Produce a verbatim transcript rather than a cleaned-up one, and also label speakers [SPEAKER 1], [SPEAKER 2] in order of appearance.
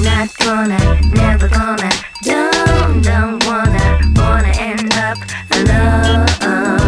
[SPEAKER 1] Not gonna, never gonna, don't, don't wanna, wanna end up alone.